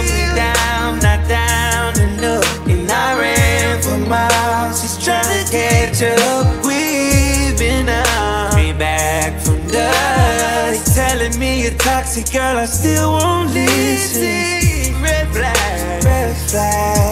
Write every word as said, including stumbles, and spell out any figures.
me down, not down enough. And I ran for miles, she's trying to catch up. We've been out, me back from dust. Telling me you're toxic, girl, I still won't listen. Red flag, red flag.